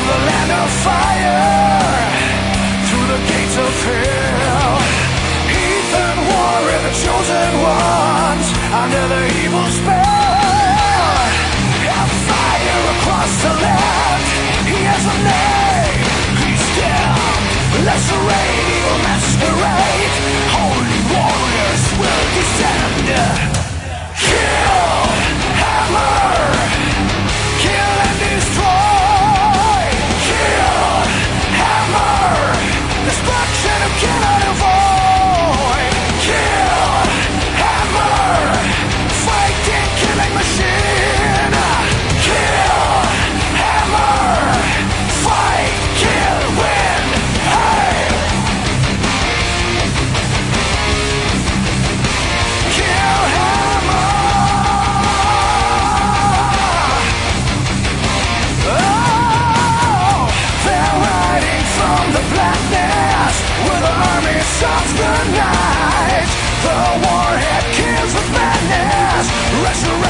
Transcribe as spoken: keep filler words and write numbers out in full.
the land of fire, through the gates of hell. Ethan Warren, the chosen ones, under the evil spell. Hellfire across the land, he has a name, he's damned. Lacerate, evil masquerade, holy warriors will descend. Kill, hammer, kill and destroy. Kill, hammer, destruction you cannot avoid. Kill, hammer, fighting, killing machine. Kill, hammer, fight, kill, win, hey. Kill, hammer. Oh, they're riding from the blackness with armies of the night. The warhead kills with madness. Resurrect